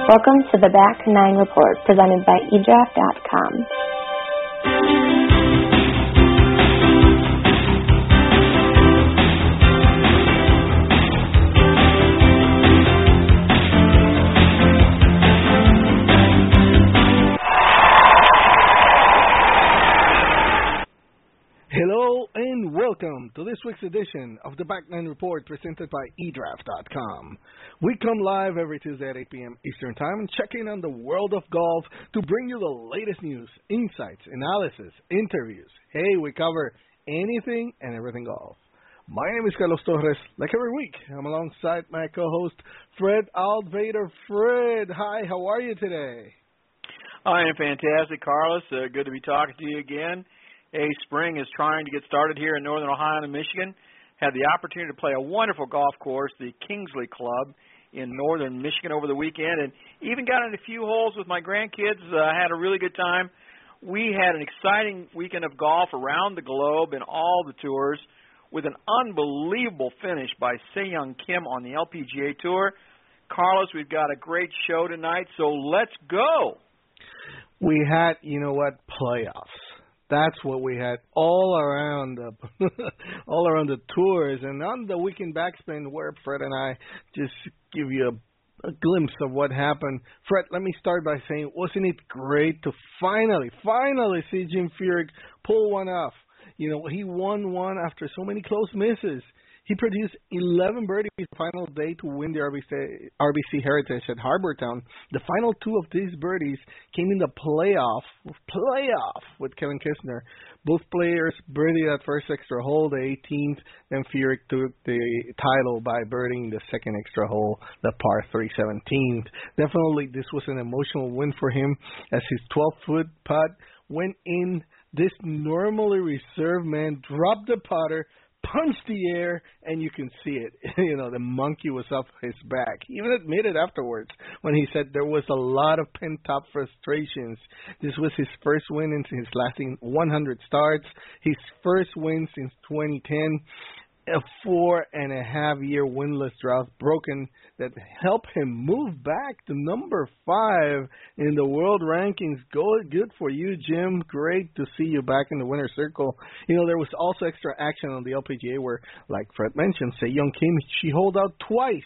Welcome to the Back Nine Report, presented by eDraft.com. Hello and welcome to this week's edition of the Back Nine Report presented by eDraft.com. We come live every Tuesday at 8 p.m. Eastern Time and check in on the world of golf to bring you the latest news, insights, analysis, interviews. Hey, we cover anything and everything golf. My name is Carlos Torres. Like every week, I'm alongside my co-host, Fred Altvader. Fred, hi, how are you today? I am fantastic, Carlos. Good to be talking to you again. Spring is trying to get started here in northern Ohio and Michigan. Had the opportunity to play a wonderful golf course, the Kingsley Club in northern Michigan over the weekend, and even got in a few holes with my grandkids. Had a really good time. We had an exciting weekend of golf around the globe in all the tours with an unbelievable finish by Se-Young Kim on the LPGA Tour. Carlos, we've got a great show tonight, so let's go. We had, playoffs. That's what we had all around the tours, and on the weekend backspin where Fred and I just give you a glimpse of what happened. Fred, let me start by saying, wasn't it great to finally see Jim Furyk pull one off? He won one after so many close misses. He produced 11 birdies the final day to win the RBC Heritage at Harbour Town. The final two of these birdies came in the playoff with Kevin Kisner. Both players birdied that first extra hole, the 18th, then Furyk took the title by birdieing the second extra hole, the par 3 17th. Definitely this was an emotional win for him as his 12-foot putt went in. This normally reserved man dropped the putter, punched the air, and you can see it. The monkey was off his back. He even admitted afterwards when he said there was a lot of pent-up frustrations. This was his first win in his lasting 100 starts, his first win since 2010. A 4.5-year winless drought broken that helped him move back to number 5 in the world rankings. Good for you, Jim. Great to see you back in the winner's circle. There was also extra action on the LPGA where, like Fred mentioned, Se-Young Kim, she holed out twice,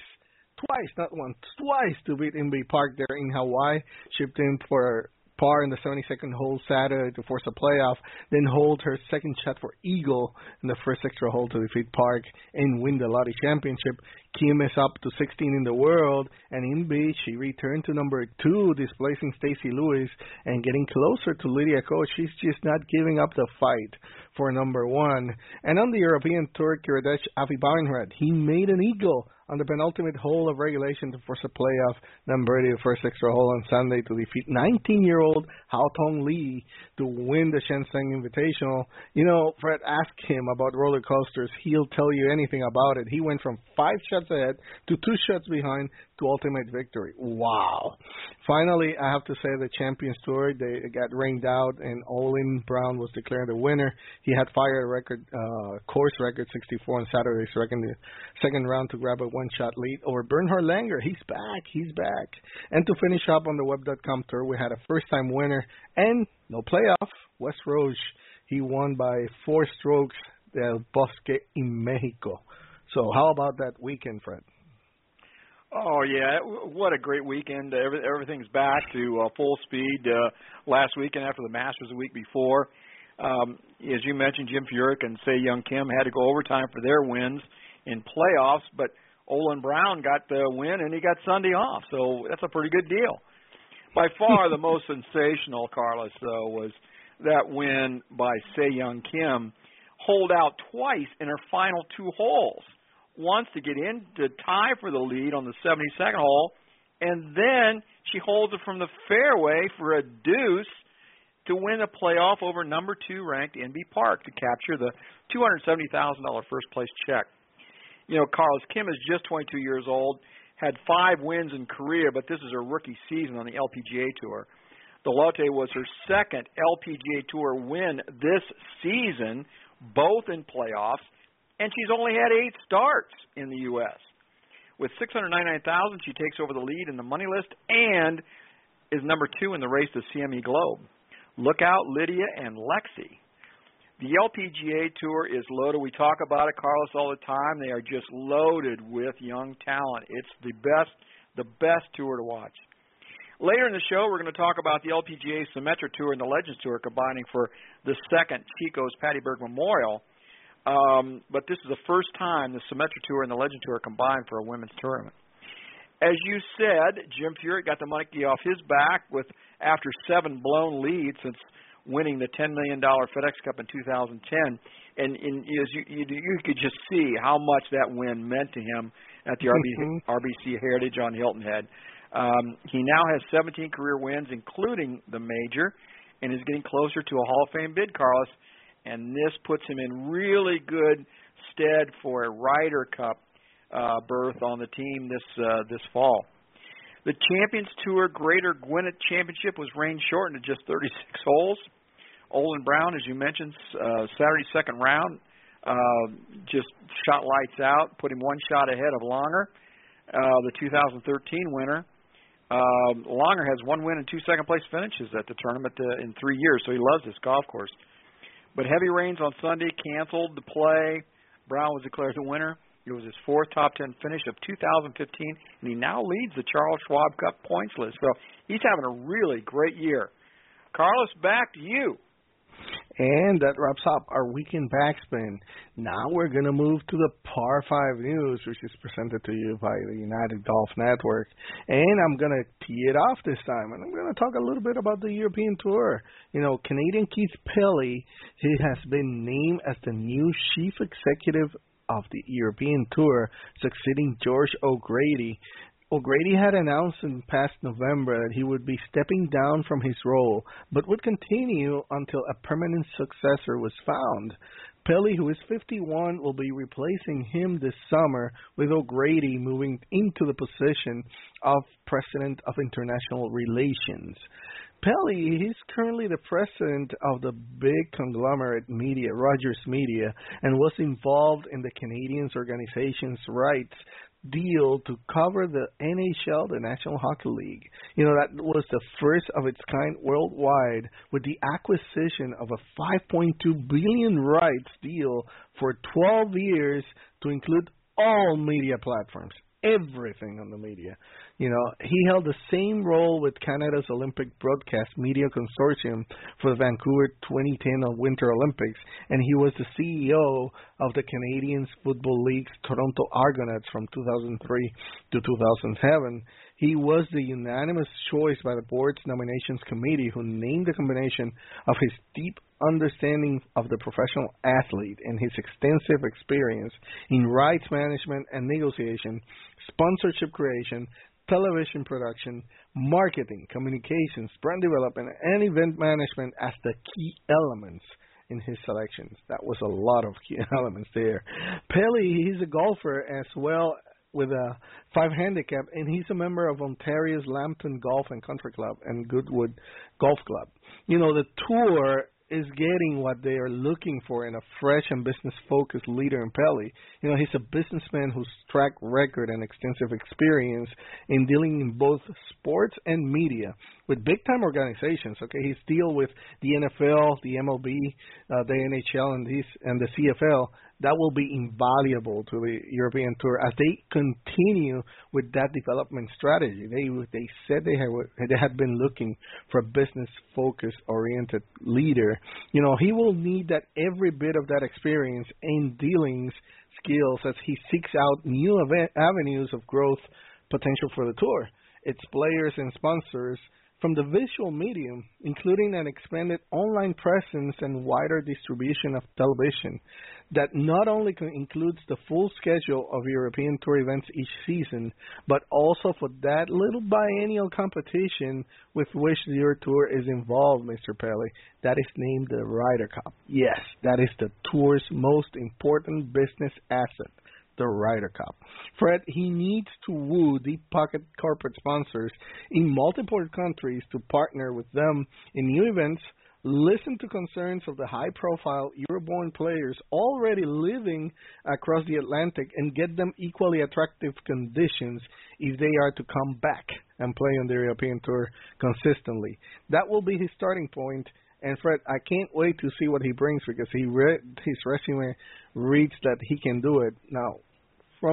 not once, twice to beat Inbee Park there in Hawaii. Shipped in for par in the 72nd hole Saturday to force a playoff, then hold her second shot for eagle in the first extra hole to defeat Park and win the Lottie Championship. Kim is up to 16 in the world, and in Beach, she returned to number 2, displacing Stacey Lewis and getting closer to Lydia Ko. She's just not giving up the fight for number 1. And on the European Tour, Kiradech Afi Bauernrad, he made an eagle on the penultimate hole of regulation to force a playoff, then birdie the first extra hole on Sunday to defeat 19-year-old Hao Tong Lee to win the Shenzhen Invitational. Fred asked him about roller coasters. He'll tell you anything about it. He went from 5 shots ahead to 2 shots behind to ultimate victory. Wow. Finally, I have to say the Champions Tour, they got rained out, and Olin Brown was declared the winner. He had fired a record, course record 64 on Saturday's second round to grab a one-shot lead over Bernhard Langer. He's back. And to finish up on the Web.com Tour, we had a first-time winner and no playoff, Wes Roche. He won by 4 strokes del Bosque in Mexico. So how about that weekend, Fred? Oh, yeah, what a great weekend. Everything's back to full speed last weekend after the Masters the week before. As you mentioned, Jim Furyk and Se-Young Kim had to go overtime for their wins in playoffs, but Olin Brown got the win and he got Sunday off, so that's a pretty good deal. By far the most sensational, Carlos, though, was that win by Se-Young Kim, holed out twice in her final 2 holes. Once to get in to tie for the lead on the 72nd hole, and then she holds it from the fairway for a deuce to win a playoff over number 2 ranked Inbee Park to capture the $270,000 first place check. Carlos, Kim is just 22 years old, had 5 wins in career, but this is her rookie season on the LPGA Tour. The Lotte was her second LPGA Tour win this season, both in playoffs, and she's only had 8 starts in the U.S. With 699,000, she takes over the lead in the money list and is number 2 in the race to CME Globe. Look out, Lydia and Lexi. The LPGA Tour is loaded. We talk about it, Carlos, all the time. They are just loaded with young talent. It's the best tour to watch. Later in the show, we're going to talk about the LPGA Symetra Tour and the Legends Tour combining for the second Chico's Patty Berg Memorial. But this is the first time the Symetra Tour and the Legends Tour combined for a women's tournament. As you said, Jim Furyk got the monkey off his back after 7 blown leads since winning the $10 million FedEx Cup in 2010. And as you could just see how much that win meant to him at the RBC Heritage on Hilton Head. He now has 17 career wins, including the major, and is getting closer to a Hall of Fame bid, Carlos. And this puts him in really good stead for a Ryder Cup berth on the team this fall. The Champions Tour Greater Gwinnett Championship was rain shortened to just 36 holes. Olin Brown, as you mentioned, Saturday's second round, just shot lights out, put him 1 shot ahead of Langer, the 2013 winner. Langer has 1 win and 2 second-place finishes at the tournament in 3 years, so he loves this golf course. But heavy rains on Sunday canceled the play. Brown was declared the winner. It was his 4th top 10 finish of 2015, and he now leads the Charles Schwab Cup points list. So he's having a really great year. Carlos, back to you. And that wraps up our weekend backspin. Now we're going to move to the Par 5 News, which is presented to you by the United Golf Network. And I'm going to tee it off this time, and I'm going to talk a little bit about the European Tour. You know, Canadian Keith Pelley, he has been named as the new chief executive of the European Tour, succeeding George O'Grady. O'Grady had announced in past November that he would be stepping down from his role, but would continue until a permanent successor was found. Pelley, who is 51, will be replacing him this summer, with O'Grady moving into the position of President of International Relations. Pelley, he's currently the president of the big conglomerate media, Rogers Media, and was involved in the Canadians organization's rights deal to cover the NHL, the National Hockey League. You know, that was the first of its kind worldwide, with the acquisition of a $5.2 billion rights deal for 12 years to include all media platforms. Everything on the media. You know, he held the same role with Canada's Olympic Broadcast Media Consortium for the Vancouver 2010 Winter Olympics, and he was the CEO of the Canadian Football League's Toronto Argonauts from 2003 to 2007. He was the unanimous choice by the board's nominations committee, who named the combination of his deep understanding of the professional athlete and his extensive experience in rights management and negotiation, sponsorship creation, television production, marketing, communications, brand development, and event management as the key elements in his selections. That was a lot of key elements there. Pelley, he's a golfer as well, with a 5 handicap, and he's a member of Ontario's Lambton Golf and Country Club and Goodwood Golf Club. You know, the tour is getting what they are looking for in a fresh and business-focused leader in Pelley. You know, he's a businessman whose track record and extensive experience in dealing in both sports and media with big-time organizations. Okay, he's deal with the NFL, the MLB, the NHL, and the CFL. That will be invaluable to the European Tour as they continue with that development strategy. They said they had been looking for a business-focused, oriented leader. You know, he will need that every bit of that experience and dealings skills as he seeks out new avenues of growth potential for the tour, its players and sponsors, from the visual medium, including an expanded online presence and wider distribution of television that not only includes the full schedule of European Tour events each season, but also for that little biennial competition with which your tour is involved, Mr. Pelley. That is named the Ryder Cup. Yes, that is the tour's most important business asset, the Ryder Cup. Fred, he needs to woo deep-pocket corporate sponsors in multiple countries to partner with them in new events listen to concerns of the high-profile Euroborn players already living across the Atlantic and get them equally attractive conditions if they are to come back and play on the European Tour consistently. That will be his starting point. And Fred, I can't wait to see what he brings because his resume reads that he can do it. Now, from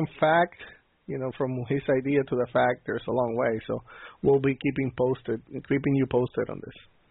his idea to the fact, there's a long way. So we'll be keeping you posted on this.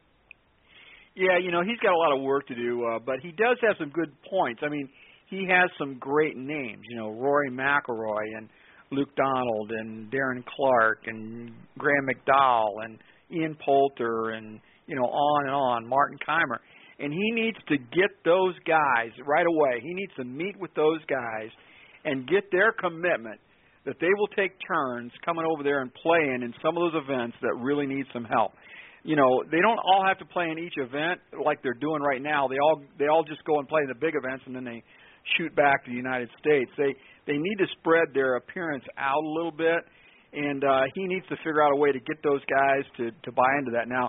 Yeah, he's got a lot of work to do, but he does have some good points. I mean, he has some great names, Rory McIlroy and Luke Donald and Darren Clark and Graham McDowell and Ian Poulter and, on and on, Martin Keimer. And he needs to get those guys right away. He needs to meet with those guys and get their commitment that they will take turns coming over there and playing in some of those events that really need some help. They don't all have to play in each event like they're doing right now. They all just go and play the big events and then they shoot back to the United States. They need to spread their appearance out a little bit, and he needs to figure out a way to get those guys to buy into that. Now,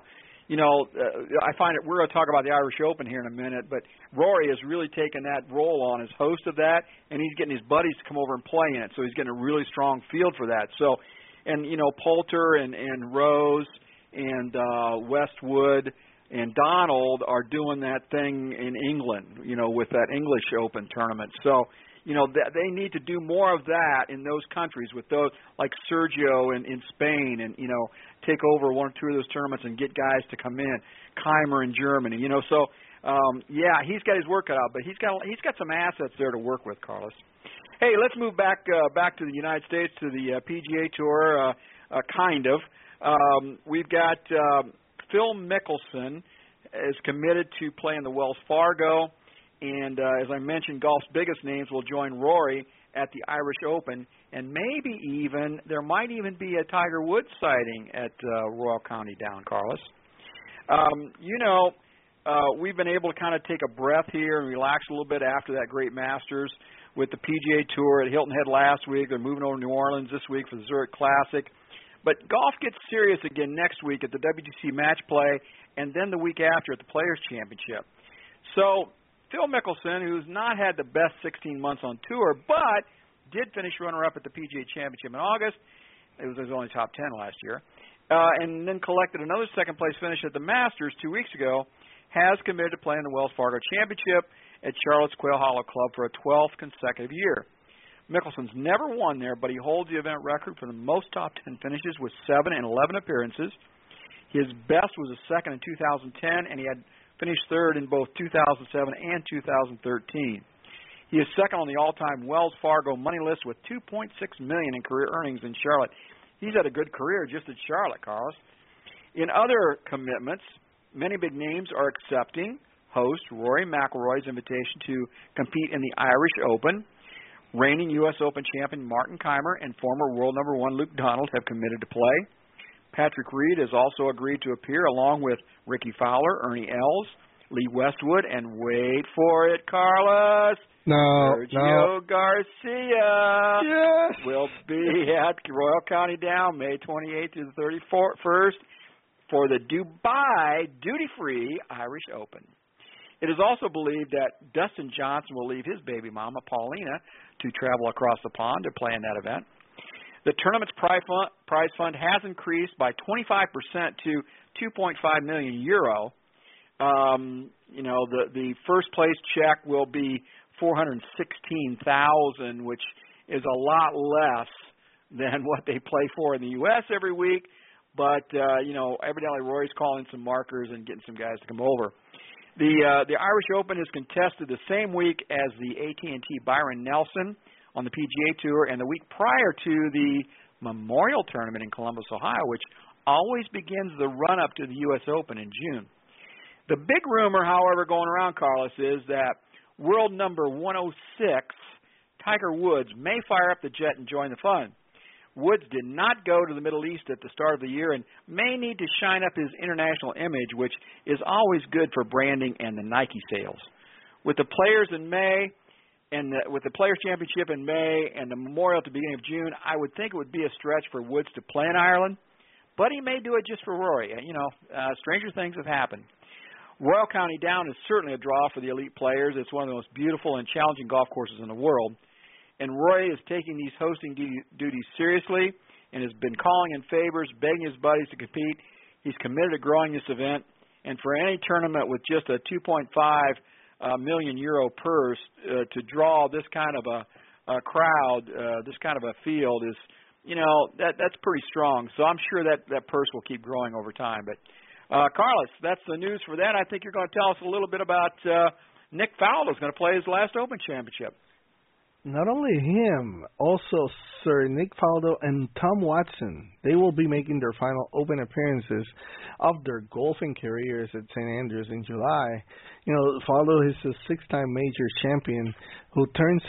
I find it, we're going to talk about the Irish Open here in a minute, but Rory has really taken that role on as host of that, and he's getting his buddies to come over and play in it, so he's getting a really strong field for that. So, and Poulter and Rose and Westwood and Donald are doing that thing in England, with that English Open tournament. So, they need to do more of that in those countries with those like Sergio in Spain and, take over one or two of those tournaments and get guys to come in. Keimer in Germany, So, he's got his work cut out, but he's got some assets there to work with, Carlos. Hey, let's move back to the United States, to the PGA Tour, kind of. We've got Phil Mickelson is committed to playing the Wells Fargo, and as I mentioned, golf's biggest names will join Rory at the Irish Open, and there might even be a Tiger Woods sighting at Royal County Down, Carlos. We've been able to kind of take a breath here and relax a little bit after that great Masters with the PGA Tour at Hilton Head last week. They're moving over to New Orleans this week for the Zurich Classic. But golf gets serious again next week at the WGC Match Play, and then the week after at the Players Championship. So Phil Mickelson, who's not had the best 16 months on tour, but did finish runner-up at the PGA Championship in August. It was his only top 10 last year. And then collected another second-place finish at the Masters 2 weeks ago, has committed to playing the Wells Fargo Championship at Charlotte's Quail Hollow Club for a 12th consecutive year. Mickelson's never won there, but he holds the event record for the most top 10 finishes with 7 and 11 appearances. His best was a second in 2010, and he had finished third in both 2007 and 2013. He is second on the all-time Wells Fargo money list with $2.6 million in career earnings in Charlotte. He's had a good career just at Charlotte, Carlos. In other commitments, many big names are accepting host Rory McIlroy's invitation to compete in the Irish Open. Reigning U.S. Open champion Martin Keimer and former world number one Luke Donald have committed to play. Patrick Reed has also agreed to appear along with Ricky Fowler, Ernie Els, Lee Westwood, and wait for it, Carlos, Sergio Garcia will be at Royal County Down May 28th through the 31st for the Dubai duty-free Irish Open. It is also believed that Dustin Johnson will leave his baby mama, Paulina, to travel across the pond to play in that event. The tournament's prize fund has increased by 25% to €2.5 million. The first place check will be $416,000, which is a lot less than what they play for in the U.S. every week. But evidently Rory's calling some markers and getting some guys to come over. The Irish Open is contested the same week as the AT&T Byron Nelson on the PGA Tour and the week prior to the Memorial Tournament in Columbus, Ohio, which always begins the run-up to the U.S. Open in June. The big rumor, however, going around, Carlos, is that world number 106, Tiger Woods, may fire up the jet and join the fun. Woods did not go to the Middle East at the start of the year and may need to shine up his international image, which is always good for branding and the Nike sales. With the Players in May and with the Players Championship in May and the Memorial at the beginning of June, I would think it would be a stretch for Woods to play in Ireland, but he may do it just for Rory. Stranger things have happened. Royal County Down is certainly a draw for the elite players. It's one of the most beautiful and challenging golf courses in the world. And Roy is taking these hosting duties seriously and has been calling in favors, begging his buddies to compete. He's committed to growing this event. And for any tournament with just a 2.5 million euro purse to draw this kind of a crowd, this kind of a field is, that's pretty strong. So I'm sure that purse will keep growing over time. But Carlos, that's the news for that. I think you're going to tell us a little bit about Nick Faldo is going to play his last Open Championship. Not only him, also Sir Nick Faldo and Tom Watson. They will be making their final Open appearances of their golfing careers at St. Andrews in July. Faldo is a six-time major champion who turns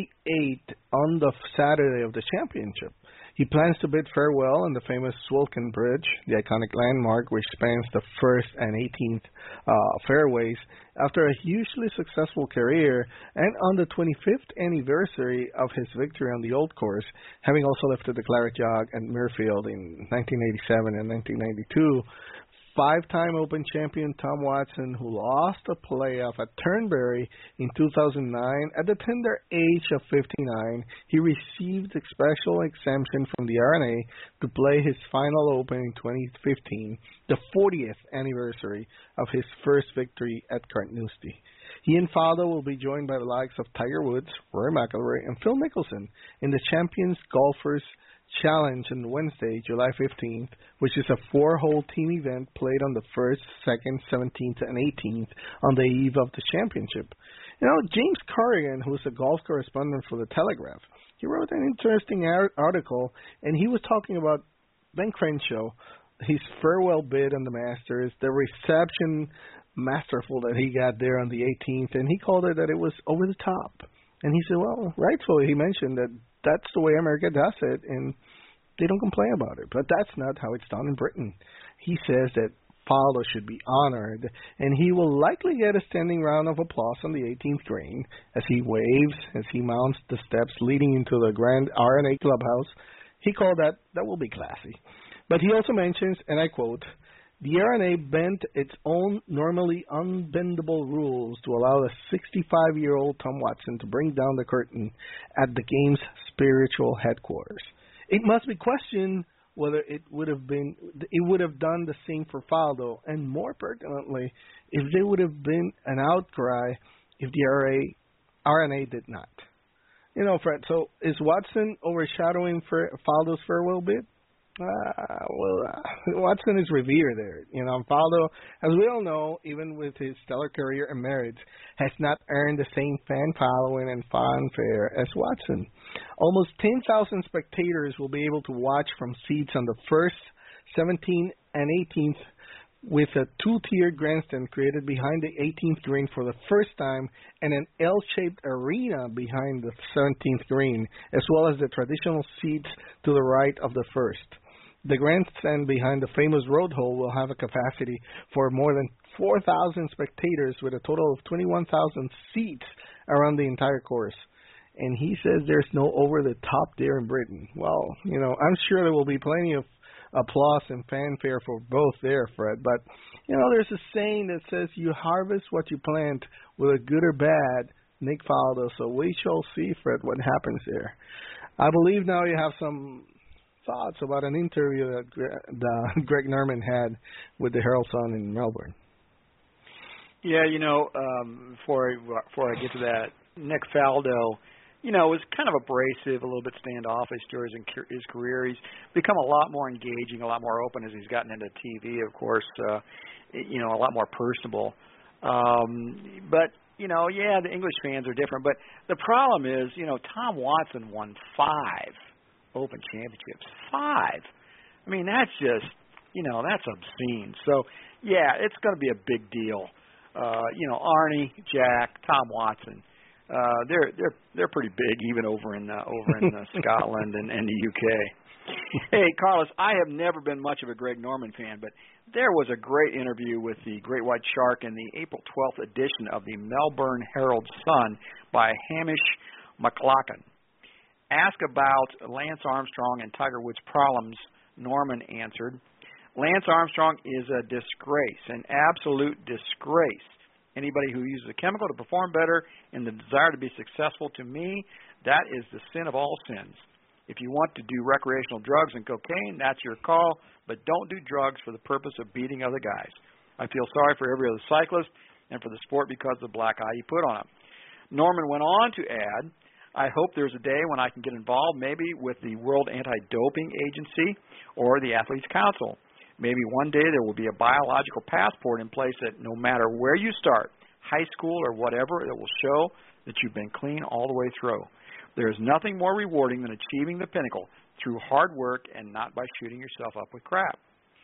58 on the Saturday of the championship. He plans to bid farewell on the famous Swilcan Bridge, the iconic landmark which spans the 1st and 18th fairways, after a hugely successful career and on the 25th anniversary of his victory on the Old Course, having also lifted the Claret Jug at Muirfield in 1987 and 1992. Five-time Open champion Tom Watson, who lost a playoff at Turnberry in 2009 at the tender age of 59, he received a special exemption from the R&A to play his final Open in 2015, the 40th anniversary of his first victory at Carnoustie. He and Faldo will be joined by the likes of Tiger Woods, Rory McIlroy, and Phil Mickelson in the Champions Golfers Challenge on Wednesday, July 15th, which is a four-hole team event played on the 1st, 2nd, 17th, and 18th on the eve of the championship. James Corrigan, who's a golf correspondent for The Telegraph, he wrote an interesting article, and he was talking about Ben Crenshaw, his farewell bid on the Masters, the reception masterful that he got there on the 18th, and he called it that it was over the top. And he said, well, rightfully, he mentioned that that's the way America does it, and they don't complain about it. But that's not how it's done in Britain. He says that Faldo should be honored, and he will likely get a standing round of applause on the 18th green as he waves, as he mounts the steps leading into the Grand R&A Clubhouse. He called that will be classy. But he also mentions, and I quote, the R&A bent its own normally unbendable rules to allow the 65-year-old Tom Watson to bring down the curtain at the game's spiritual headquarters. It must be questioned whether it would have done the same for Faldo, and more pertinently, if there would have been an outcry if the R&A did not. Fred, so is Watson overshadowing Faldo's farewell bid? Watson is revered there. Faldo, as we all know, even with his stellar career and merits, has not earned the same fan following and fanfare as Watson. Almost 10,000 spectators will be able to watch from seats on the 1st, 17th, and 18th, with a two-tiered grandstand created behind the 18th green for the first time and an L-shaped arena behind the 17th green, as well as the traditional seats to the right of the first. The grandstand behind the famous road hole will have a capacity for more than 4,000 spectators with a total of 21,000 seats around the entire course. And he says there's no over-the-top there in Britain. Well, I'm sure there will be plenty of applause and fanfare for both there, Fred. But, there's a saying that says you harvest what you plant, whether good or bad, Nick Faldo. So we shall see, Fred, what happens there. I believe now you have some thoughts about an interview that Greg Norman had with the Herald Sun in Melbourne. Yeah, before I get to that, Nick Faldo, was kind of abrasive, a little bit standoffish during his career. He's become a lot more engaging, a lot more open as he's gotten into TV, of course, a lot more personable. But, the English fans are different. But the problem is, Tom Watson won 5 Open championships. 5. I mean, that's just, that's obscene. So, yeah, it's going to be a big deal. Arnie, Jack, Tom Watson, they're pretty big, even over in Scotland and the UK. Hey, Carlos, I have never been much of a Greg Norman fan, but there was a great interview with the Great White Shark in the April 12th edition of the Melbourne Herald Sun by Hamish McLaughlin. Asked about Lance Armstrong and Tiger Woods' problems, Norman answered, Lance Armstrong is a disgrace, an absolute disgrace. Anybody who uses a chemical to perform better in the desire to be successful, to me, that is the sin of all sins. If you want to do recreational drugs and cocaine, that's your call, but don't do drugs for the purpose of beating other guys. I feel sorry for every other cyclist and for the sport because of the black eye you put on it. Norman went on to add, I hope there's a day when I can get involved maybe with the World Anti-Doping Agency or the Athletes Council. Maybe one day there will be a biological passport in place that no matter where you start, high school or whatever, it will show that you've been clean all the way through. There is nothing more rewarding than achieving the pinnacle through hard work and not by shooting yourself up with crap.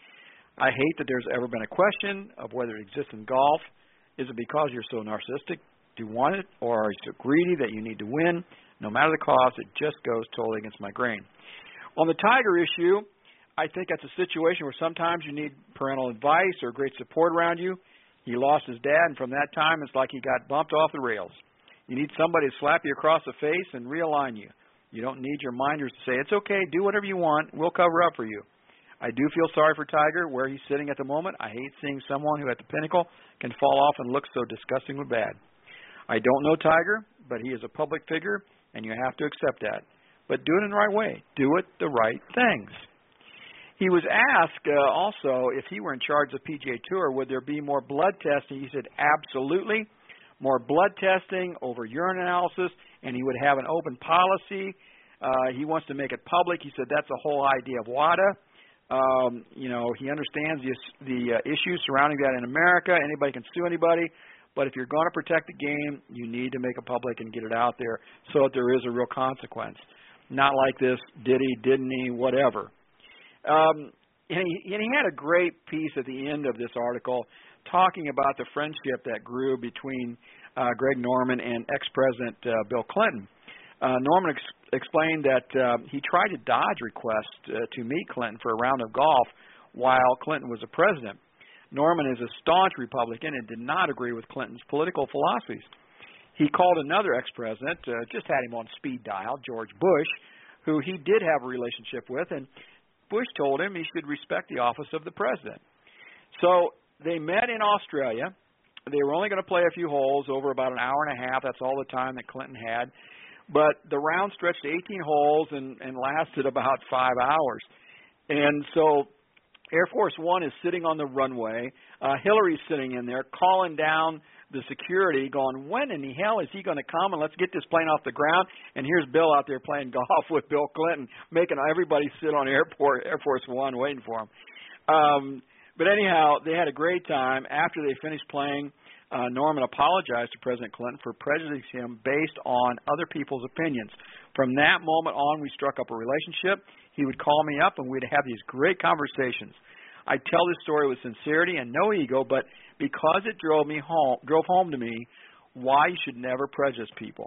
I hate that there's ever been a question of whether it exists in golf. Is it because you're so narcissistic? Do you want it? Or are you so greedy that you need to win? No matter the cost, it just goes totally against my grain. On the Tiger issue, I think that's a situation where sometimes you need parental advice or great support around you. He lost his dad, and from that time, it's like he got bumped off the rails. You need somebody to slap you across the face and realign you. You don't need your minders to say, it's okay, do whatever you want, we'll cover up for you. I do feel sorry for Tiger, where he's sitting at the moment. I hate seeing someone who at the pinnacle can fall off and look so disgustingly bad. I don't know Tiger, but he is a public figure, and you have to accept that. But do it in the right way. Do it the right things. He was asked also if he were in charge of the PGA Tour, would there be more blood testing? He said, absolutely. More blood testing over urine analysis, and he would have an open policy. He wants to make it public. He said that's the whole idea of WADA. He understands the issues surrounding that in America. Anybody can sue anybody. But if you're going to protect the game, you need to make it public and get it out there so that there is a real consequence. Not like this, did he, didn't he, whatever. And he had a great piece at the end of this article talking about the friendship that grew between Greg Norman and ex-President Bill Clinton. Norman explained that he tried to dodge requests to meet Clinton for a round of golf while Clinton was a president. Norman is a staunch Republican and did not agree with Clinton's political philosophies. He called another ex-president, just had him on speed dial, George Bush, who he did have a relationship with, and Bush told him he should respect the office of the president. So they met in Australia. They were only going to play a few holes over about an hour and a half. That's all the time that Clinton had. But the round stretched 18 holes and lasted about 5 hours. And so Air Force One is sitting on the runway. Hillary's sitting in there calling down the security, going, when in the hell is he going to come and let's get this plane off the ground? And here's Bill out there playing golf with Bill Clinton, making everybody sit on Air Force One waiting for him. But anyhow, they had a great time. After they finished playing, Norman apologized to President Clinton for prejudicing him based on other people's opinions. From that moment on, we struck up a relationship. He would call me up, and we'd have these great conversations. I tell this story with sincerity and no ego, but because it drove home to me why you should never prejudice people.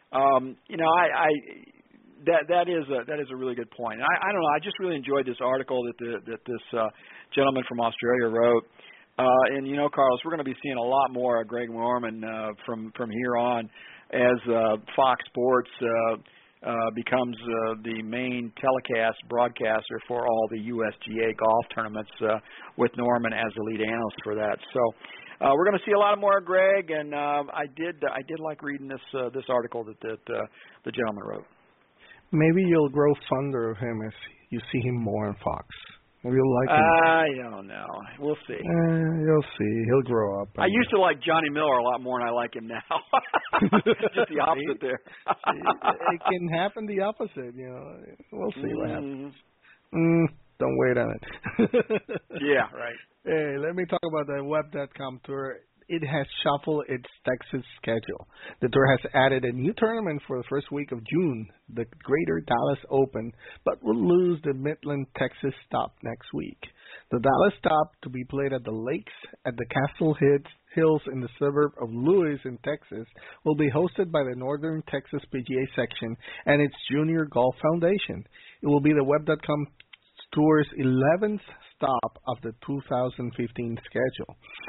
That is a really good point. And I don't know. I just really enjoyed this article that this gentleman from Australia wrote. And Carlos, we're going to be seeing a lot more of Greg Norman from here on as Fox Sports becomes the main telecast broadcaster for all the USGA golf tournaments with Norman as the lead analyst for that. So we're going to see a lot more of Greg, and I did like reading this article that the gentleman wrote. Maybe you'll grow fonder of him as you see him more on Fox. Maybe you'll like him. I don't know. We'll see. You'll see. He'll grow up. I used to like Johnny Miller a lot more than I like him now. Just the opposite there. It can happen the opposite, We'll see what happens. Don't wait on it. Yeah, right. Hey, let me talk about the Web.com tour. It has shuffled its Texas schedule. The tour has added a new tournament for the first week of June, the Greater Dallas Open, but will lose the Midland, Texas stop next week. The Dallas stop, to be played at the Lakes at the Castle Hills in the suburb of Lewis in Texas, will be hosted by the Northern Texas PGA section and its Junior Golf Foundation. It will be the Web.com Tour's 11th stop of the 2015 schedule.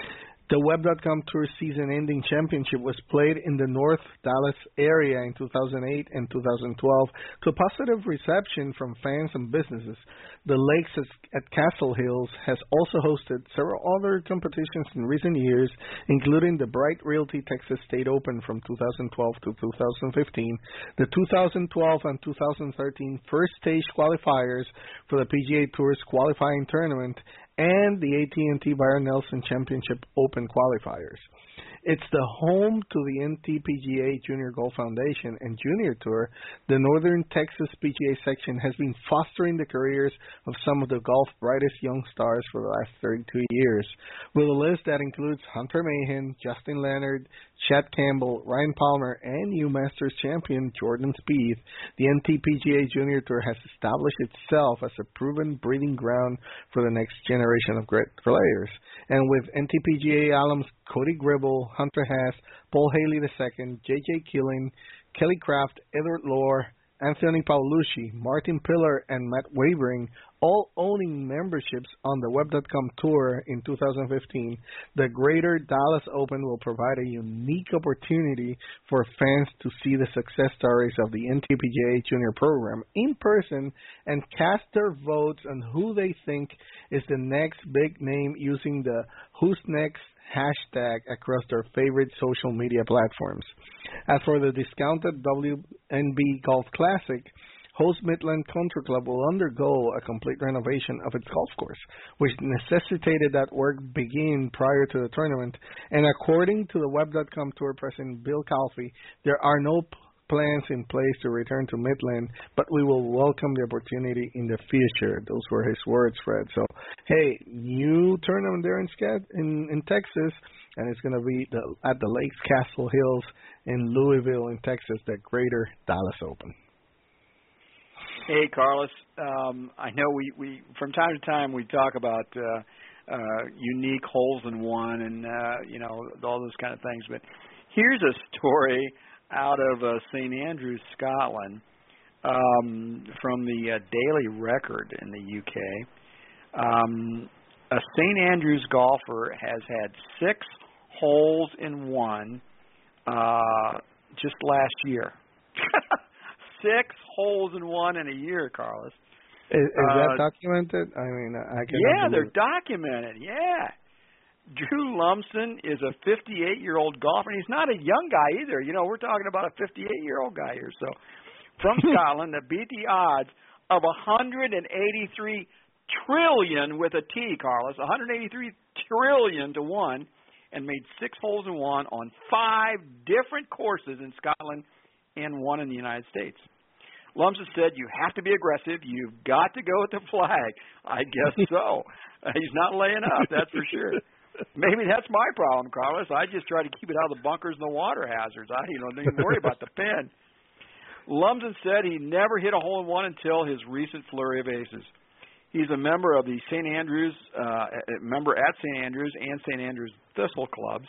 The Web.com Tour season-ending championship was played in the North Dallas area in 2008 and 2012 to a positive reception from fans and businesses. The Lakes at Castle Hills has also hosted several other competitions in recent years, including the Bright Realty Texas State Open from 2012 to 2015, the 2012 and 2013 first stage qualifiers for the PGA Tour's qualifying tournament, and the AT&T Byron Nelson Championship Open qualifiers. It's the home to the NTPGA Junior Golf Foundation and Junior Tour. The Northern Texas PGA section has been fostering the careers of some of the golf's brightest young stars for the last 32 years, with a list that includes Hunter Mahan, Justin Leonard, Chad Campbell, Ryan Palmer, and new Masters champion Jordan Spieth. The NTPGA Junior Tour has established itself as a proven breeding ground for the next generation of great players. And with NTPGA alums Cody Gribble, Hunter Hess, Paul Haley II, J.J. Killing, Kelly Craft, Edward Lohr, Anthony Paolucci, Martin Pillar, and Matt Wavering, all owning memberships on the Web.com Tour in 2015, the Greater Dallas Open will provide a unique opportunity for fans to see the success stories of the NTPGA Junior program in person and cast their votes on who they think is the next big name using the Who's Next hashtag across their favorite social media platforms. As for the discounted WNB Golf Classic, host Midland Country Club will undergo a complete renovation of its golf course, which necessitated that work begin prior to the tournament. And according to the Web.com Tour president Bill Calfee, there are no plans in place to return to Midland, but we will welcome the opportunity in the future. Those were his words, Fred. So, hey, new tournament there in Texas, and it's going to be at the Lakes Castle Hills in Louisville, in Texas, the Greater Dallas Open. Hey, Carlos. I know we from time to time we talk about unique holes in one and all those kind of things. But here's a story out of St. Andrews, Scotland, from the Daily Record in the UK. A St. Andrews golfer has had 6 holes in one just last year. 6 holes in one in a year, Carlos. Is that documented? I mean, I can. Yeah, they're documented. Yeah. Drew Lumsden is a 58-year-old golfer, and he's not a young guy either. You know, we're talking about a 58-year-old guy here. So, from Scotland, that beat the odds of 183 trillion with a T, Carlos, 183 trillion to 1, and made 6 holes in one on 5 different courses in Scotland and 1 in the United States. Lumsden said, you have to be aggressive. You've got to go with the flag. I guess so. He's not laying up, that's for sure. Maybe that's my problem, Carlos. I just try to keep it out of the bunkers and the water hazards. Don't even worry about the pin. Lumsden said he never hit a hole-in-one until his recent flurry of aces. He's a member of the St. Andrews, member at St. Andrews and St. Andrews Thistle clubs.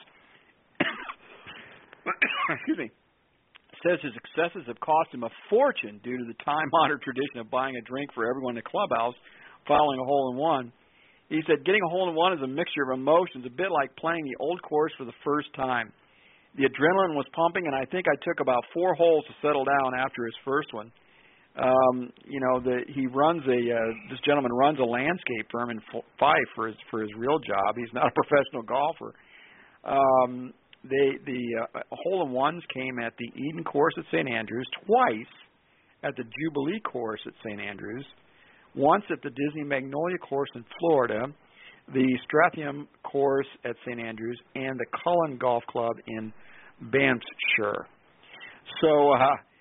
Excuse me. Says his successes have cost him a fortune due to the time-honored tradition of buying a drink for everyone in the clubhouse following a hole-in-one. He said, getting a hole-in-one is a mixture of emotions, a bit like playing the old course for the first time. The adrenaline was pumping, and I think I took about 4 holes to settle down after his first one. He runs this gentleman runs a landscape firm in Fife for his real job. He's not a professional golfer. The hole-in-ones came at the Eden course at St. Andrews, twice at the Jubilee course at St. Andrews, once at the Disney Magnolia course in Florida, the Stratham course at St. Andrews, and the Cullen Golf Club in Banffshire. So,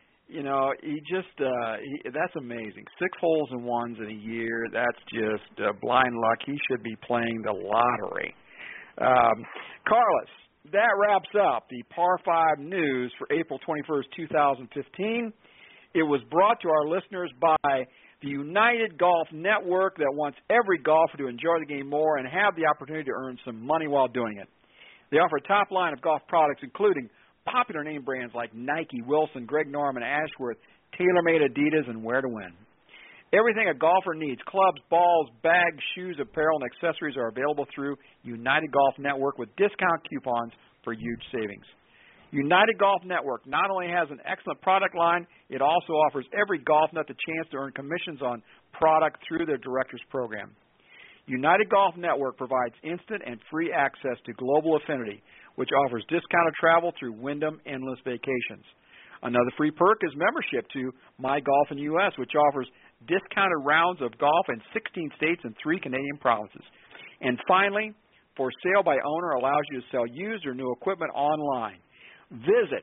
that's amazing. 6 holes in ones in a year, that's just blind luck. He should be playing the lottery. Carlos, that wraps up the Par 5 news for April 21st, 2015. It was brought to our listeners by the United Golf Network that wants every golfer to enjoy the game more and have the opportunity to earn some money while doing it. They offer a top line of golf products, including popular name brands like Nike, Wilson, Greg Norman, Ashworth, TaylorMade, Adidas, and Where to Win. Everything a golfer needs, clubs, balls, bags, shoes, apparel, and accessories are available through United Golf Network with discount coupons for huge savings. United Golf Network not only has an excellent product line, it also offers every golf nut the chance to earn commissions on product through their Directors Program. United Golf Network provides instant and free access to Global Affinity, which offers discounted travel through Wyndham Endless Vacations. Another free perk is membership to My Golf in the U.S., which offers discounted rounds of golf in 16 states and 3 Canadian provinces. And finally, For Sale by Owner allows you to sell used or new equipment online. Visit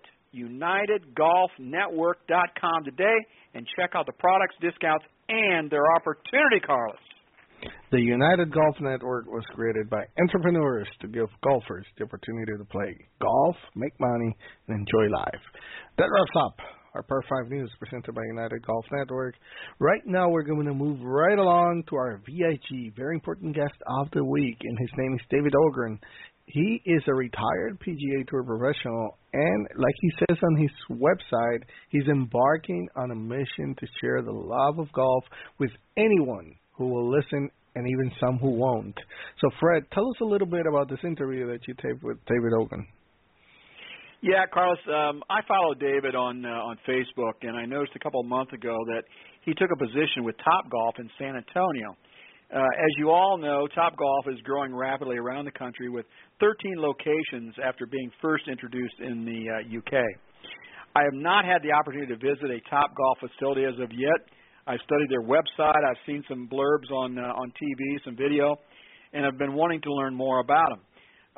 UnitedGolfNetwork.com today and check out the products, discounts, and their opportunity, Carlos. The United Golf Network was created by entrepreneurs to give golfers the opportunity to play golf, make money, and enjoy life. That wraps up our Par 5 News presented by United Golf Network. Right now, we're going to move right along to our VIG, very important guest of the week, and his name is David Ogren. He is a retired PGA Tour professional, and like he says on his website, he's embarking on a mission to share the love of golf with anyone who will listen and even some who won't. So, Fred, tell us a little bit about this interview that you taped with David Ogren. Yeah, Carlos, I follow David on Facebook, and I noticed a couple of months ago that he took a position with Topgolf in San Antonio. As you all know, Topgolf is growing rapidly around the country with 13 locations after being first introduced in the UK. I have not had the opportunity to visit a Topgolf facility as of yet. I've studied their website. I've seen some blurbs on TV, some video, and I've been wanting to learn more about them.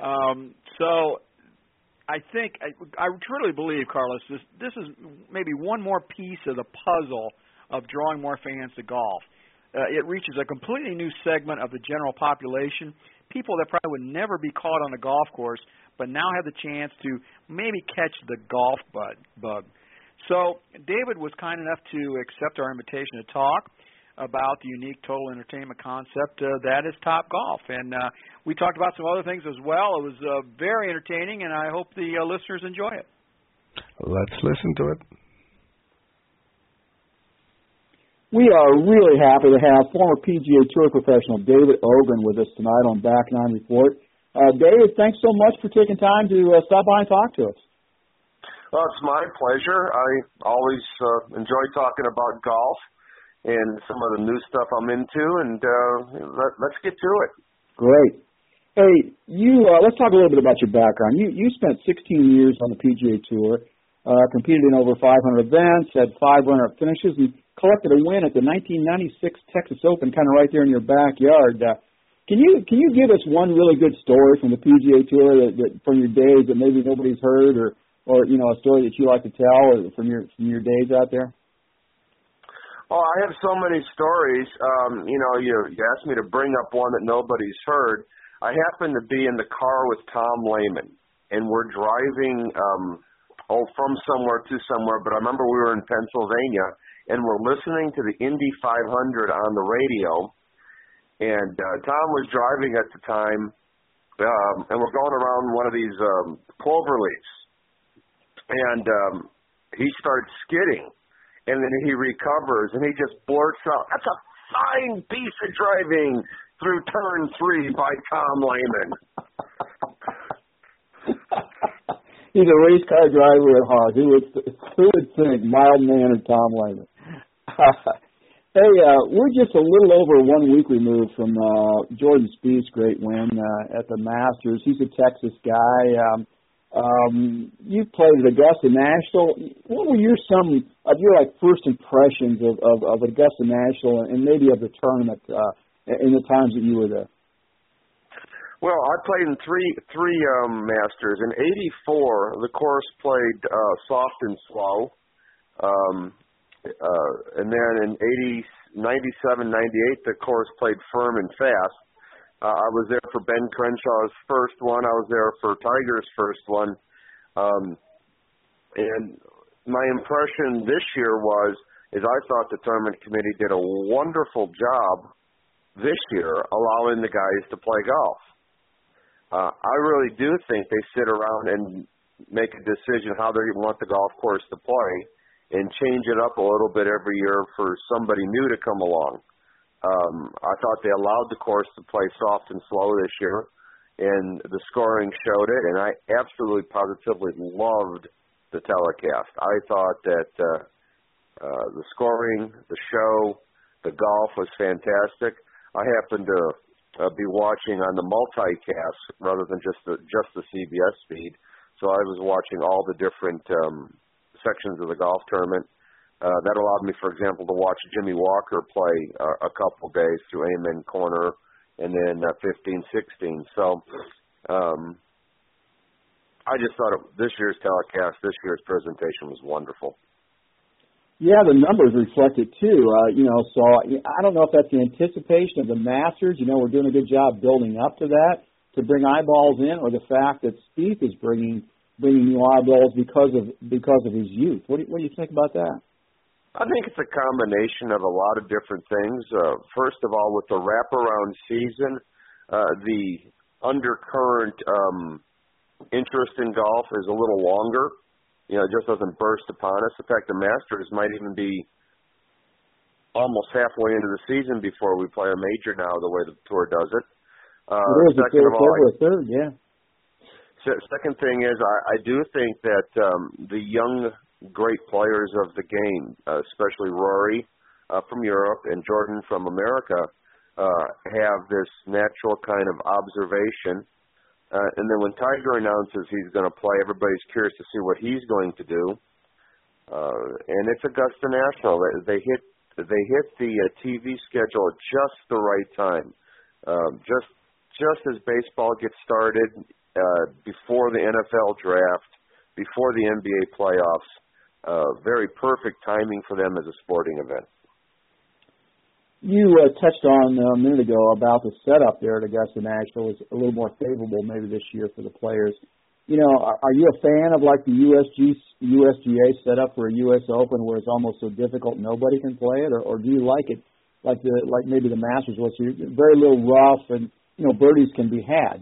So I think, I truly believe, Carlos, this is maybe one more piece of the puzzle of drawing more fans to golf. It reaches a completely new segment of the general population, people that probably would never be caught on a golf course, but now have the chance to maybe catch the golf bug. So David was kind enough to accept our invitation to talk about the unique total entertainment concept that is Topgolf. And we talked about some other things as well. It was very entertaining, and I hope the listeners enjoy it. Let's listen to it. We are really happy to have former PGA Tour professional David Ogren with us tonight on Back Nine Report. David, thanks so much for taking time to stop by and talk to us. Well, it's my pleasure. I always enjoy talking about golf and some of the new stuff I'm into, and let's get to it. Great. Hey, let's talk a little bit about your background. You spent 16 years on the PGA Tour, competed in over 500 events, had 5 runner-up finishes, and collected a win at the 1996 Texas Open, kind of right there in your backyard. Can you give us one really good story from the PGA Tour that from your days that maybe nobody's heard, or a story that you like to tell from your days out there? Oh, I have so many stories. You asked me to bring up one that nobody's heard. I happened to be in the car with Tom Lehman, and we're driving from somewhere to somewhere, but I remember we were in Pennsylvania, and we're listening to the Indy 500 on the radio, and Tom was driving at the time, and we're going around one of these clover leaves, and he starts skidding, and then he recovers, and he just blurts out, "That's a fine piece of driving through turn 3 by Tom Lehman." He's a race car driver at heart. Who would think? Mild-mannered Tom Lehman. Hey, we're just a little over 1 week removed from Jordan Spieth's great win at the Masters. He's a Texas guy. You played at Augusta National. What were some of your first impressions of Augusta National and maybe of the tournament in the times that you were there? Well, I played in three Masters. In '84, the course played soft and slow. And then in '97, '98, the course played firm and fast. I was there for Ben Crenshaw's first one. I was there for Tiger's first one. And my impression this year is I thought the tournament committee did a wonderful job this year allowing the guys to play golf. I really do think they sit around and make a decision how they want the golf course to play. and change it up a little bit every year for somebody new to come along. I thought they allowed the course to play soft and slow this year, and the scoring showed it, and I absolutely positively loved the telecast. I thought that the scoring, the show, the golf was fantastic. I happened to be watching on the multicast rather than just the CBS feed, so I was watching all the different sections of the golf tournament. That allowed me, for example, to watch Jimmy Walker play a couple days through Amen Corner and then 15, 16. So I just thought this year's telecast, this year's presentation was wonderful. Yeah, the numbers reflect it too. So I don't know if that's the anticipation of the Masters. We're doing a good job building up to that to bring eyeballs in, or the fact that Spieth is bringing new eyeballs because of his youth. What do you think about that? I think it's a combination of a lot of different things. First of all, with the wraparound season, the undercurrent interest in golf is a little longer. It just doesn't burst upon us. In fact, the Masters might even be almost halfway into the season before we play a major now, the way the tour does it. Second of all, second thing is I do think that the young great players of the game, especially Rory from Europe and Jordan from America, have this natural kind of observation. And then when Tiger announces he's going to play, everybody's curious to see what he's going to do. And it's Augusta National. They hit the TV schedule at just the right time. Just as baseball gets started, before the NFL draft, before the NBA playoffs. Very perfect timing for them as a sporting event. You touched on a minute ago about the setup there at Augusta National is a little more favorable maybe this year for the players. Are you a fan of like the USGA setup for a U.S. Open where it's almost so difficult nobody can play it, or do you like it like maybe the Masters was? Very little rough and birdies can be had.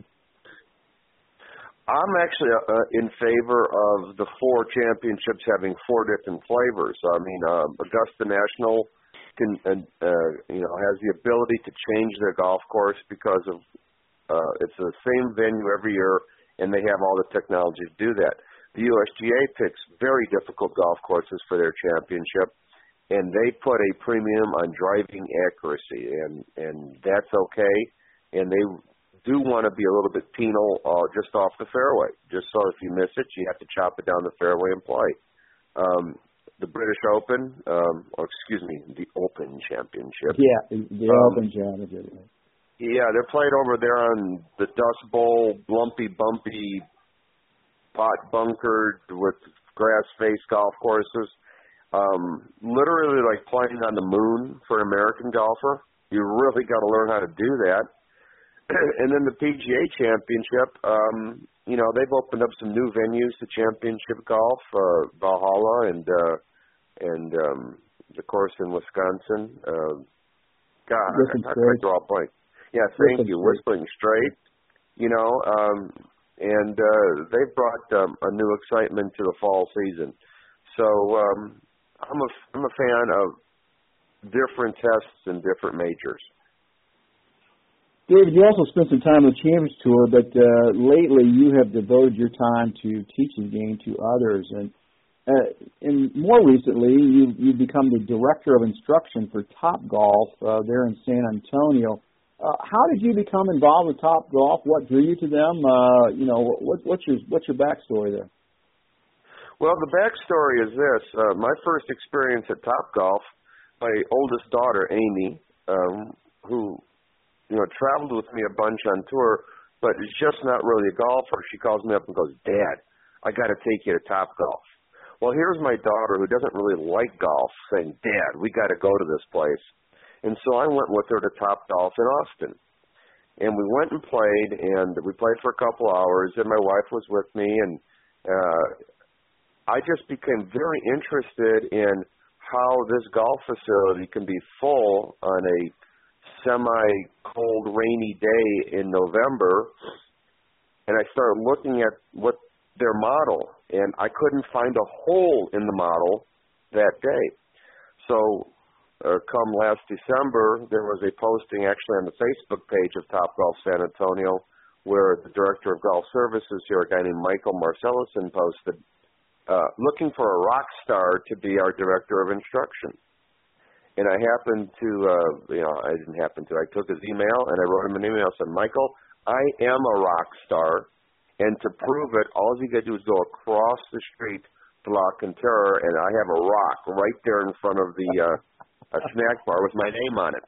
I'm actually in favor of the 4 championships having 4 different flavors. I mean, Augusta National can, has the ability to change their golf course because of it's the same venue every year, and they have all the technology to do that. The USGA picks very difficult golf courses for their championship, and they put a premium on driving accuracy, and that's okay. And they do want to be a little bit penal just off the fairway, just so if you miss it, you have to chop it down the fairway and play. The British Open, the Open Championship. Yeah, the Open Championship. Yeah, they're played over there on the Dust Bowl, bumpy, pot bunkered with grass-faced golf courses. Literally like playing on the moon for an American golfer. You really got to learn how to do that. And then the PGA Championship, they've opened up some new venues to championship golf, Valhalla and the course in Wisconsin. I could draw a blank. Yeah, thank you. Whistling Straight. And they've brought a new excitement to the fall season. So I'm a fan of different tests and different majors. David, you also spent some time on the Champions Tour, but lately you have devoted your time to teaching the game to others. And more recently, you've become the Director of Instruction for Topgolf there in San Antonio. How did you become involved with Topgolf? What drew you to them? What's your backstory there? Well, the backstory is this. My first experience at Topgolf, my oldest daughter, Amy, who traveled with me a bunch on tour, but is just not really a golfer. She calls me up and goes, "Dad, I got to take you to Topgolf." Well, here's my daughter who doesn't really like golf saying, "Dad, we got to go to this place." And so I went with her to Topgolf in Austin. And we went and played, and we played for a couple hours, and my wife was with me, and I just became very interested in how this golf facility can be full on a semi-cold, rainy day in November, and I started looking at what their model, and I couldn't find a hole in the model that day. So come last December, there was a posting actually on the Facebook page of Topgolf San Antonio where the director of golf services here, a guy named Michael Marcellison, posted, looking for a rock star to be our director of instruction. And I happened to, I took his email and I wrote him an email and said, Michael, I am a rock star, and to prove it, all you got to do is go across the street to La Cantera, and I have a rock right there in front of the a snack bar with my name on it.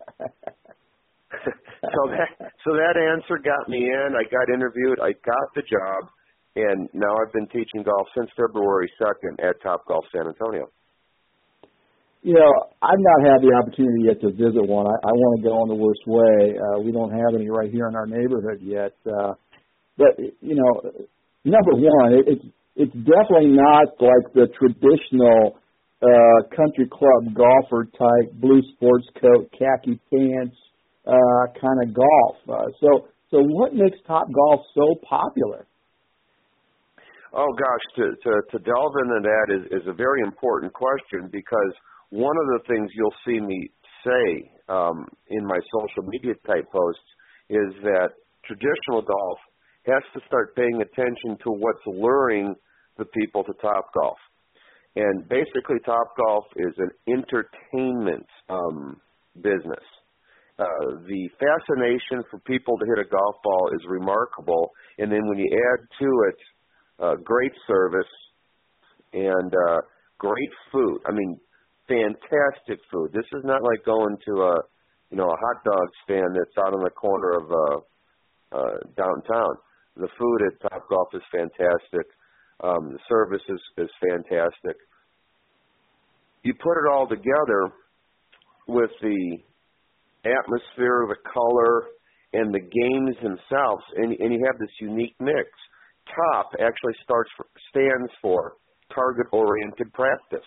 So that answer got me in. I got interviewed. I got the job, and now I've been teaching golf since February 2nd at Topgolf San Antonio. You know, I've not had the opportunity yet to visit one. I want to go in the worst way. We don't have any right here in our neighborhood yet. But, you know, number one, it's definitely not like the traditional country club golfer type, blue sports coat, khaki pants kind of golf. So what makes Topgolf so popular? Oh, gosh, to delve into that is a very important question, because one of the things you'll see me say in my social media type posts is that traditional golf has to start paying attention to what's luring the people to Topgolf. And basically Topgolf is an entertainment business. The fascination for people to hit a golf ball is remarkable, and then when you add to it great service and great food, I mean, fantastic food. This is not like going to a hot dog stand that's out on the corner of downtown. The food at Topgolf is fantastic. The service is fantastic. You put it all together with the atmosphere, the color, and the games themselves, and you have this unique mix. TOP actually stands for target-oriented practice.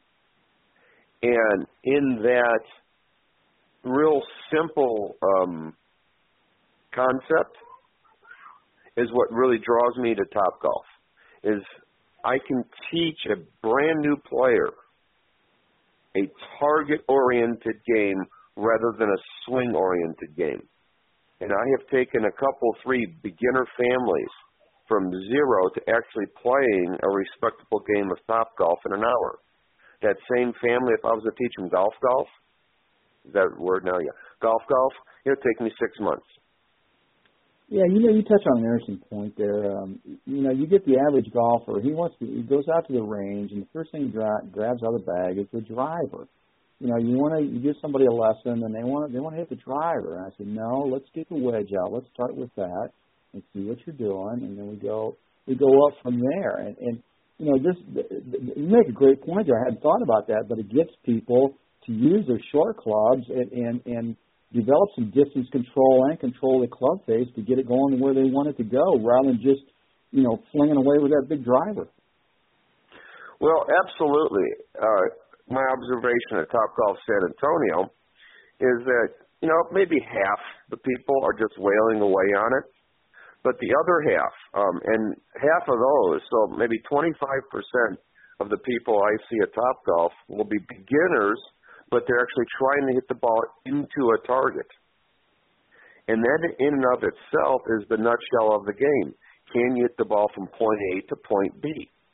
And in that real simple concept is what really draws me to Topgolf, is I can teach a brand new player a target-oriented game rather than a swing-oriented game. And I have taken three beginner families from zero to actually playing a respectable game of Topgolf in an hour. That same family, if I was to teach them golf, is that a word now? Yeah. Golf, it would take me 6 months. Yeah, you touch on an interesting point there. You get the average golfer, he goes out to the range, and the first thing he grabs out of the bag is the driver. You give somebody a lesson, and they want to hit the driver. And I said, no, let's get the wedge out. Let's start with that and see what you're doing, and then we go up from there. And you make a great point there. I hadn't thought about that, but it gets people to use their short clubs and develop some distance control and control the club face to get it going where they want it to go, rather than just, flinging away with that big driver. Well, absolutely. My observation at Topgolf San Antonio is that, maybe half the people are just wailing away on it. But the other half, and half of those, so maybe 25% of the people I see at Topgolf will be beginners, but they're actually trying to hit the ball into a target. And that in and of itself is the nutshell of the game. Can you hit the ball from point A to point B?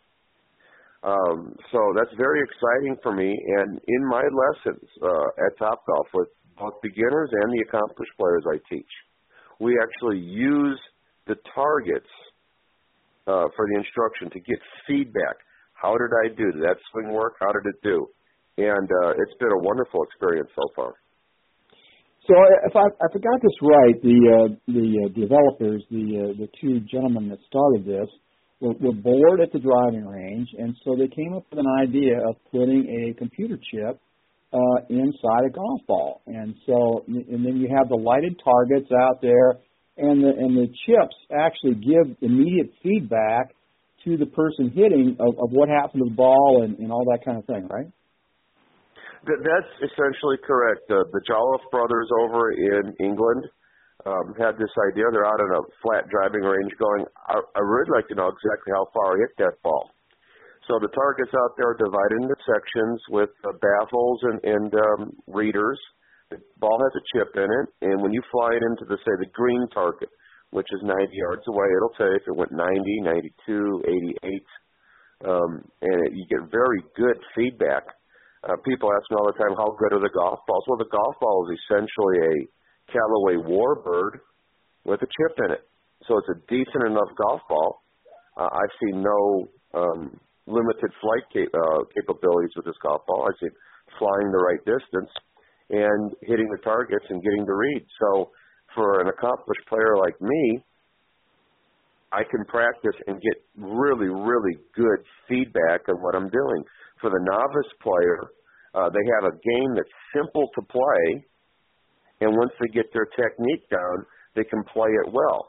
So that's very exciting for me. And in my lessons at Topgolf with both beginners and the accomplished players I teach, we actually use the targets for the instruction to get feedback. How did I do? Did that swing work? How did it do? And it's been a wonderful experience so far. So if I got this right, the developers, the two gentlemen that started this, were bored at the driving range, and so they came up with an idea of putting a computer chip inside a golf ball. And then you have the lighted targets out there, and the chips actually give immediate feedback to the person hitting of what happened to the ball and all that kind of thing, right? That's essentially correct. The Jolliffe brothers over in England had this idea. They're out on a flat driving range going, I really like to know exactly how far I hit that ball. So the targets out there are divided into sections with baffles and readers. The ball has a chip in it, and when you fly it into, say, the green target, which is 90 yards away, it'll tell you if it went 90, 92, 88, you get very good feedback. People ask me all the time, how good are the golf balls? Well, the golf ball is essentially a Callaway Warbird with a chip in it. So it's a decent enough golf ball. I've seen no limited flight capabilities with this golf ball. I've seen flying the right distance and hitting the targets and getting the read. So for an accomplished player like me, I can practice and get really, really good feedback on what I'm doing. For the novice player, they have a game that's simple to play, and once they get their technique down, they can play it well.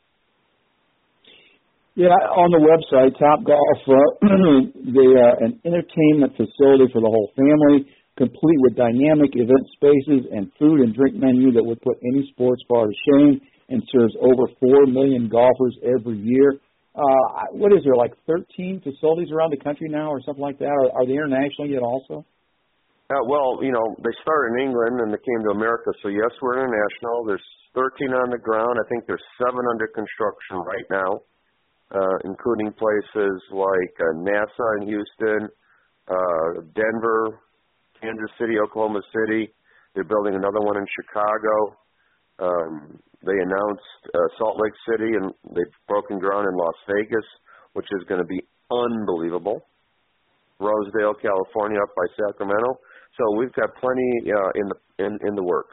Yeah, on the website, Topgolf, they're an entertainment facility for the whole family, complete with dynamic event spaces and food and drink menu that would put any sports bar to shame, and serves over 4 million golfers every year. What is there, like 13 facilities around the country now or something like that? Are they international yet also? Well, they started in England and they came to America, so yes, we're international. There's 13 on the ground. I think there's 7 under construction right now. Including places like NASA in Houston, Denver, Kansas City, Oklahoma City. They're building another one in Chicago. They announced Salt Lake City, and they've broken ground in Las Vegas, which is going to be unbelievable. Rosedale, California, up by Sacramento. So we've got plenty in the works.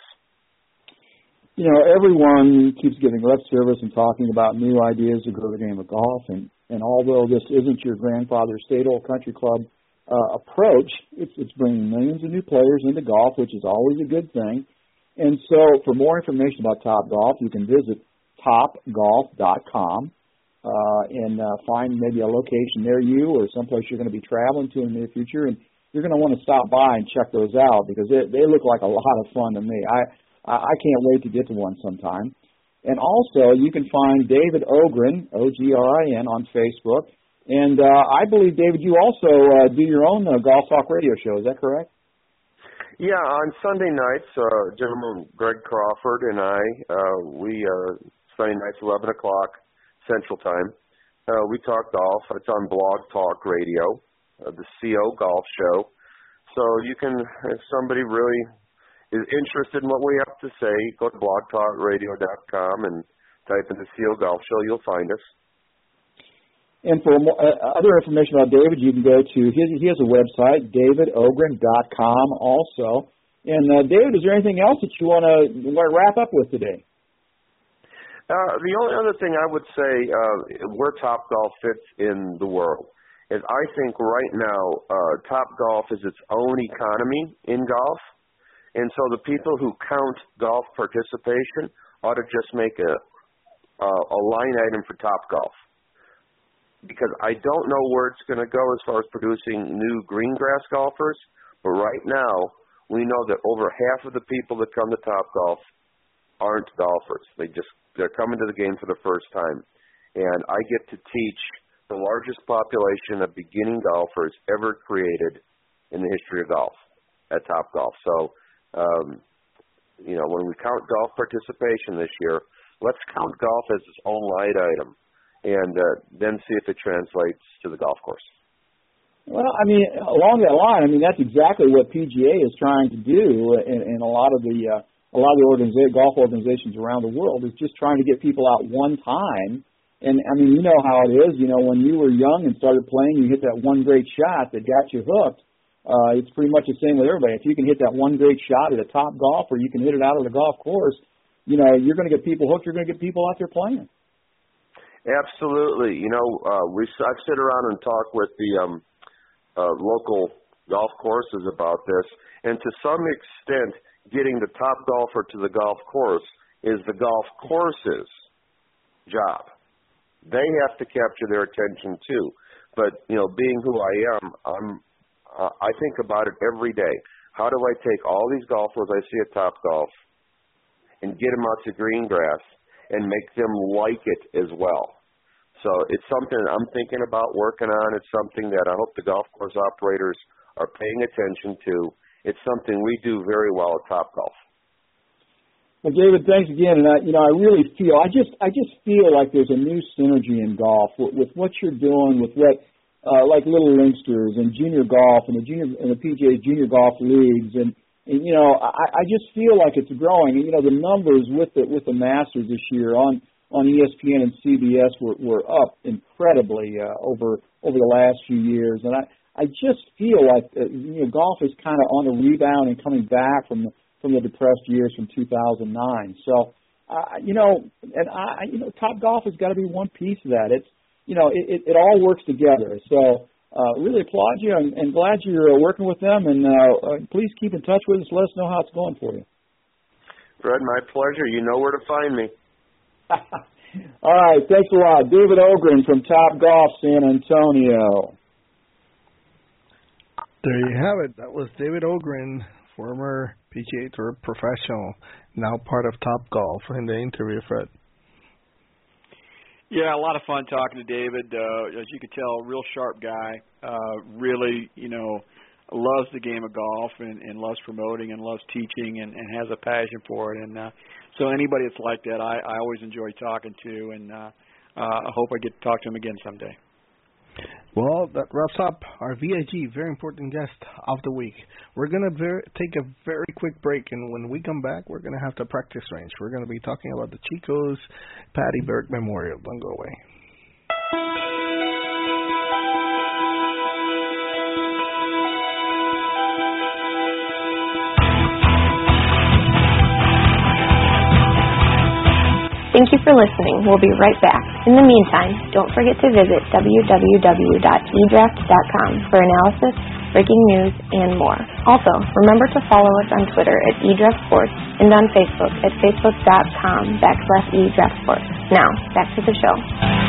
Everyone keeps giving lip service and talking about new ideas to grow the game of golf, and although this isn't your grandfather's State Old Country Club approach, it's bringing millions of new players into golf, which is always a good thing. And so for more information about Topgolf, you can visit topgolf.com and find maybe a location near you or someplace you're going to be traveling to in the near future, and you're going to want to stop by and check those out because they look like a lot of fun to me. I can't wait to get to one sometime. And also, you can find David Ogrin, Ogrin, on Facebook. And I believe, David, you also do your own Golf Talk radio show. Is that correct? Yeah, on Sunday nights, gentleman Greg Crawford and I, Sunday nights, 11 o'clock Central Time, we talk golf. It's on Blog Talk Radio, the CO Golf Show. So you can, if somebody really is interested in what we have to say, go to blogtalkradio.com and type in the CO Golf Show. You'll find us. And for other information about David, you can go to he has a website, davidogrin.com also. And David, is there anything else that you want to wrap up with today? The only other thing I would say where Topgolf fits in the world is I think right now Topgolf is its own economy in golf. And so the people who count golf participation ought to just make a line item for Topgolf. Because I don't know where it's going to go as far as producing new green grass golfers, but right now we know that over half of the people that come to Topgolf aren't golfers. They're coming to the game for the first time. And I get to teach the largest population of beginning golfers ever created in the history of golf at Topgolf. So, when we count golf participation this year, let's count golf as its own line item and then see if it translates to the golf course. Well, along that line, that's exactly what PGA is trying to do, and a lot of the golf organizations around the world is just trying to get people out one time. And you know how it is. When you were young and started playing, you hit that one great shot that got you hooked. It's pretty much the same with everybody. If you can hit that one great shot at a Topgolf, or you can hit it out of the golf course, you're going to get people hooked. You're going to get people out there playing. Absolutely. I've sit around and talk with the local golf courses about this, and to some extent, getting the top golfer to the golf course is the golf course's job. They have to capture their attention too. But being who I am, I think about it every day. How do I take all these golfers I see at Topgolf and get them out to green grass and make them like it as well? So it's something that I'm thinking about working on. It's something that I hope the golf course operators are paying attention to. It's something we do very well at Topgolf. Well, David, thanks again. And I really feel I just feel like there's a new synergy in golf with what you're doing with what like Little Linksters and junior golf and the PGA junior golf leagues and I just feel like it's growing. And the numbers with the Masters this year on ESPN and CBS were up incredibly over the last few years. And I just feel like golf is kind of on a rebound and coming back from the depressed years from 2009. So, Topgolf has got to be one piece of that. It's, it all works together. So, really applaud you and glad you're working with them. And please keep in touch with us. Let us know how it's going for you. Fred, my pleasure. You know where to find me. All right. Thanks a lot. David Ogren from Topgolf San Antonio. There you have it. That was David Ogren, former PGA Tour professional, now part of Topgolf, in the interview, Fred. Yeah, a lot of fun talking to David. As you could tell, real sharp guy. Really, loves the game of golf and loves promoting and loves teaching and has a passion for it. And so anybody that's like that, I always enjoy talking to, and I hope I get to talk to him again someday. Well, that wraps up our VIG, very important guest of the week. We're going to take a very quick break, and when we come back, we're going to have the practice range. We're going to be talking about the Chico's Patty Berg Memorial. Don't go away. Thank you for listening. We'll be right back. In the meantime, don't forget to visit www.edraft.com for analysis, breaking news, and more. Also, remember to follow us on Twitter at eDraftSports and on Facebook at facebook.com/eDraftSports. Now, back to the show.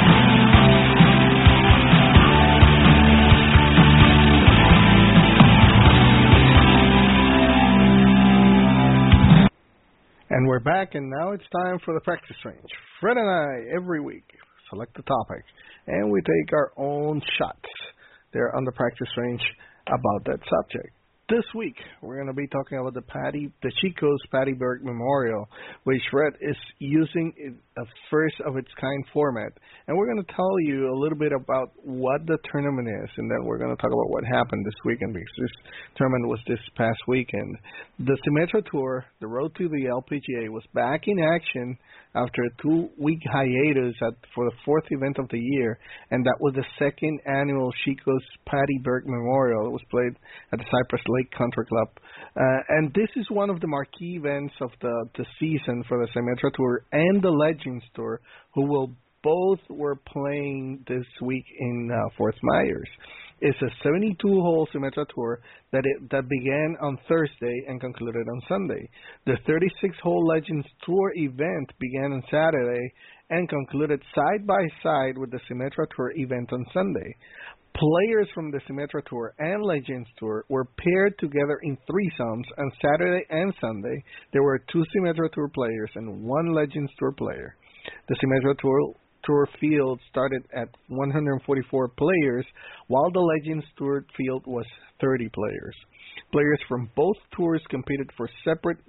And we're back, and now it's time for the practice range. Fred and I, every week, select a topic, and we take our own shots there on the practice range about that subject. This week, we're going to be talking about the Chico's Patty Berg Memorial, which Fred is using a first-of-its-kind format. And we're going to tell you a little bit about what the tournament is, and then we're going to talk about what happened this weekend, because this tournament was this past weekend. The Symetra Tour, the Road to the LPGA, was back in action after a 2-week hiatus for the fourth event of the year, and that was the second annual Chico's Patty Berg Memorial. It was played at the Cypress Lake Country Club. And this is one of the marquee events of the season for the Symetra Tour and the Legends Tour, who both were playing this week in Fort Myers. It's a 72-hole Symetra Tour that began on Thursday and concluded on Sunday. The 36-hole Legends Tour event began on Saturday and concluded side by side with the Symetra Tour event on Sunday. Players from the Symetra Tour and Legends Tour were paired together in threesomes on Saturday and Sunday. There were 2 Symetra Tour players and 1 Legends Tour player. The Symetra Tour field started at 144 players, while the Legends Tour field was 30 players. Players from both tours competed for separate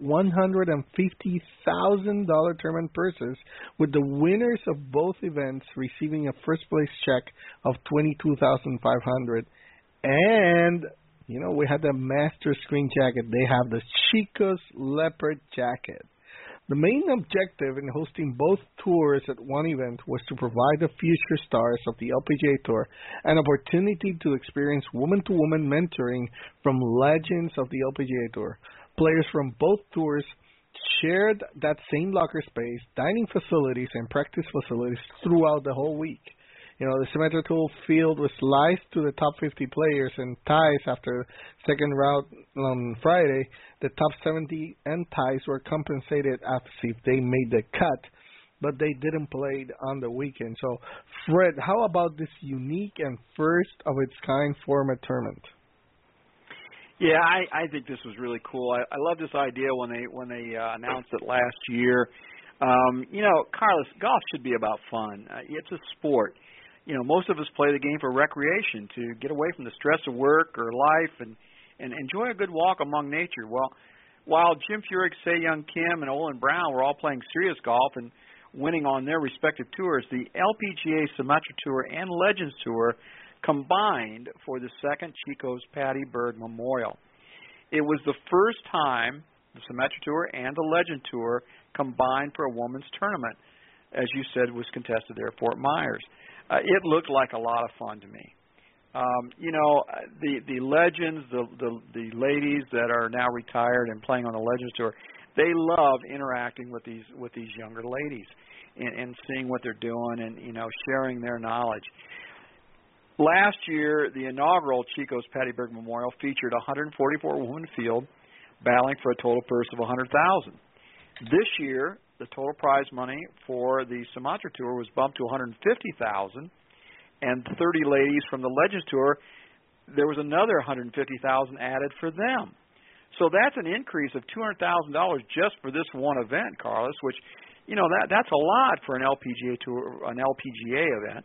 $150,000 tournament purses, with the winners of both events receiving a first-place check of $22,500. And, we had the master screen jacket. They have the Chico's Leopard jacket. The main objective in hosting both tours at one event was to provide the future stars of the LPGA Tour an opportunity to experience woman-to-woman mentoring from legends of the LPGA Tour. Players from both tours shared that same locker space, dining facilities, and practice facilities throughout the whole week. The Symetra Tour field was sliced to the top 50 players and ties after the second round on Friday. The top 70 and ties were compensated as if they made the cut, but they didn't play on the weekend. So, Fred, how about this unique and first-of-its-kind format tournament? Yeah, I think this was really cool. I love this idea when they announced it last year. Carlos, golf should be about fun. It's a sport. most of us play the game for recreation, to get away from the stress of work or life and enjoy a good walk among nature. Well, while Jim Furyk, Se Young Kim, and Olin Brown were all playing serious golf and winning on their respective tours, the LPGA Sumatra Tour and Legends Tour combined for the second Chico's Patty Berg Memorial. It was the first time the Sumatra Tour and the Legend Tour combined for a women's tournament, as you said, was contested there at Fort Myers. It looked like a lot of fun to me. The legends, the ladies that are now retired and playing on the Legends Tour, they love interacting with these younger ladies and seeing what they're doing and sharing their knowledge. Last year, the inaugural Chico's Patty Berg Memorial featured a 144-woman field battling for a total purse of $100,000. This year, the total prize money for the Sumatra Tour was bumped to $150,000, and 30 ladies from the Legends Tour, there was another $150,000 added for them. So that's an increase of $200,000 just for this one event, Carlos, which, that's a lot for an LPGA tour, an LPGA event.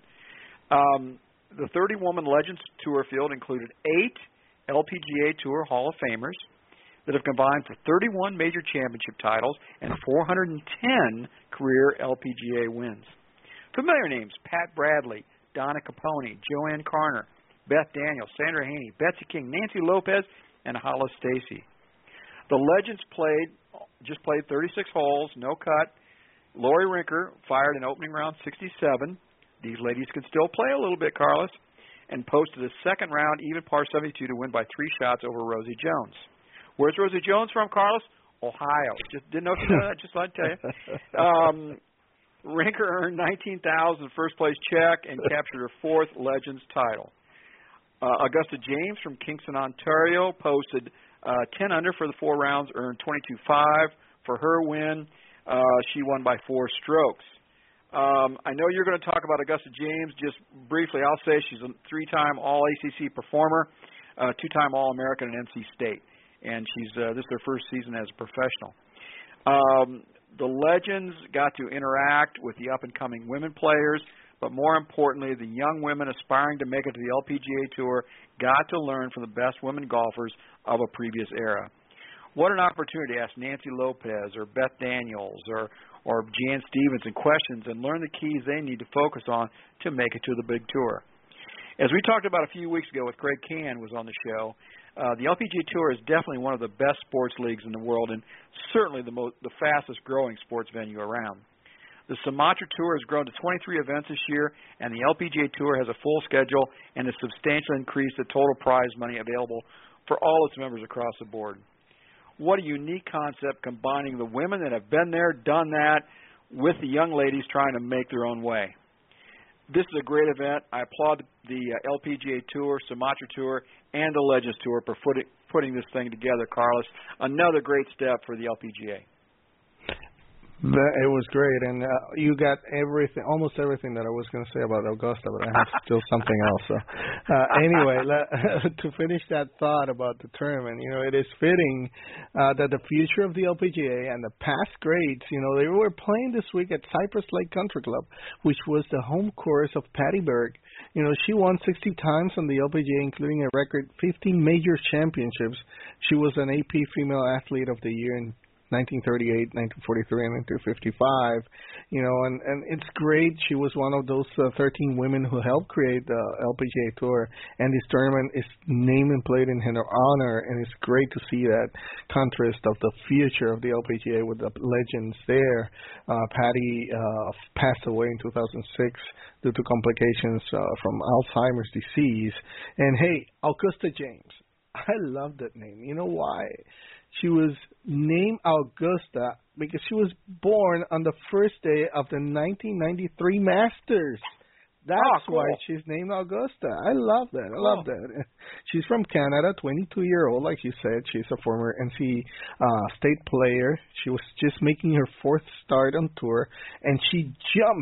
The 30-woman Legends Tour field included 8 LPGA Tour Hall of Famers that have combined for 31 major championship titles and 410 career LPGA wins. Familiar names: Pat Bradley, Donna Capone, Joanne Carner, Beth Daniels, Sandra Haney, Betsy King, Nancy Lopez, and Hala Stacey. The Legends just played 36 holes, no cut. Lori Rinker fired in opening round 67. These ladies can still play a little bit, Carlos, and posted a second round even par 72 to win by 3 shots over Rosie Jones. Where's Rosie Jones from, Carlos? Ohio. Just didn't know if you know that. Just thought I'd tell you. Rinker earned $19,000 first place check and captured her 4th Legends title. Augusta James from Kingston, Ontario, posted 10 under for the 4 rounds, earned $22,500 for her win. She won by 4 strokes. I know you're going to talk about Augusta James. Just briefly, I'll say she's a 3-time All-ACC performer, 2-time All-American at NC State, and this is her first season as a professional. The Legends got to interact with the up-and-coming women players, but more importantly, the young women aspiring to make it to the LPGA Tour got to learn from the best women golfers of a previous era. What an opportunity to ask Nancy Lopez or Beth Daniels or Jan Stevenson questions and learn the keys they need to focus on to make it to the big tour. As we talked about a few weeks ago with Greg Can was on the show, the LPGA Tour is definitely one of the best sports leagues in the world and certainly the fastest growing sports venue around. The Sumatra Tour has grown to 23 events this year, and the LPGA Tour has a full schedule and has substantially increased the total prize money available for all its members across the board. What a unique concept, combining the women that have been there, done that, with the young ladies trying to make their own way. This is a great event. I applaud the LPGA Tour, Sumatra Tour, and the Legends Tour for putting this thing together, Carlos. Another great step for the LPGA. It was great, and you got almost everything that I was going to say about Augusta, but I have still something else. So, anyway, to finish that thought about the tournament, it is fitting that the future of the LPGA and the past greats, they were playing this week at Cypress Lake Country Club, which was the home course of Patty Berg. She won 60 times on the LPGA, including a record 15 major championships. She was an AP Female Athlete of the Year in 1938, 1943, and 1955, and it's great. She was one of those 13 women who helped create the LPGA Tour, and this tournament is named and played in her honor, and it's great to see that contrast of the future of the LPGA with the legends there. Patty passed away in 2006 due to complications from Alzheimer's disease, and hey, Augusta James. I love that name. You know why? She was named Augusta because she was born on the first day of the 1993 Masters. That's cool. why she's named Augusta. I love that. I love that. She's from Canada, 22-year-old, like you said. She's a former NC State player. She was just making her 4th start on tour, and she jumps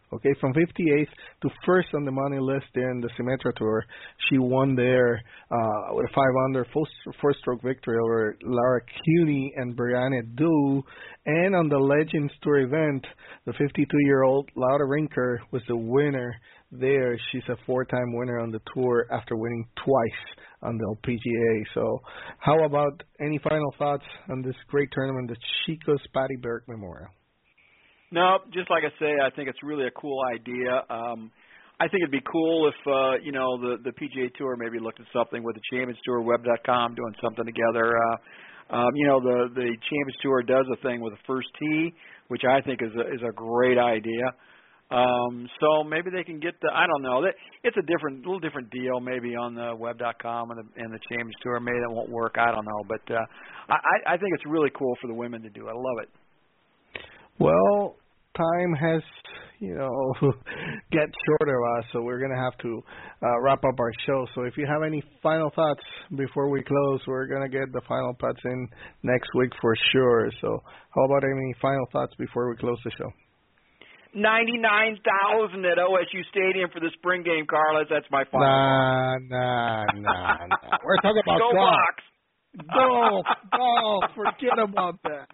Okay, from 58th to first on the money list in the Symetra Tour. She won there with a 5-under four-stroke victory over Lara Cooney and Brianna Du. And on the Legends Tour event, the 52-year-old Laura Rinker was the winner there. She's a 4-time winner on the tour after winning twice on the LPGA. So how about any final thoughts on this great tournament, the Chico's Patty Burke Memorial? No, just like I say, I think it's really a cool idea. I think it'd be cool if the PGA Tour maybe looked at something with the Champions Tour, Web.com, doing something together. The Champions Tour does a thing with the first tee, which I think is a great idea. So maybe they can get I don't know. It's a little different deal maybe on the Web.com and the Champions Tour. Maybe that won't work. I don't know, but I think it's really cool for the women to do. I love it. Well, time has, get short of us, so we're going to have to wrap up our show. So if you have any final thoughts before we close, we're going to get the final putts in next week for sure. So how about any final thoughts before we close the show? 99,000 at OSU Stadium for the spring game, Carlos. That's my final. Nah. We're talking about Go golf. Bucks. Golf. Forget about that.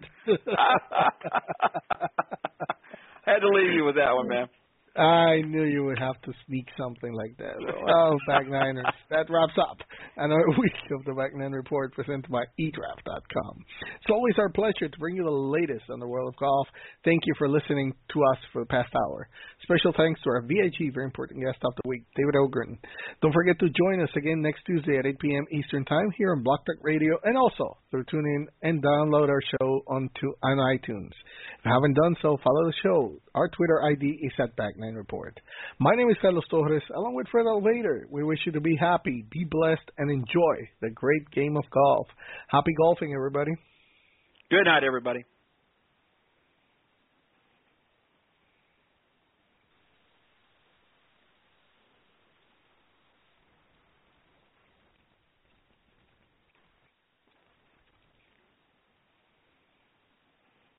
Had to leave you with that one, man. I knew you would have to sneak something like that. Well, Back Niners, that wraps up another week of the Back Nine Report presented by eDraft.com. It's always our pleasure to bring you the latest on the world of golf. Thank you for listening to us for the past hour. Special thanks to our VIG, very important guest of the week, David Ogren. Don't forget to join us again next Tuesday at 8 p.m. Eastern Time here on Block Talk Radio, and also through TuneIn and download our show on iTunes. If you haven't done so, follow the show. Our Twitter ID is at Back9 Report. My name is Carlos Torres, along with Fred Alvader. We wish you to be happy, be blessed, and enjoy the great game of golf. Happy golfing, everybody. Good night, everybody.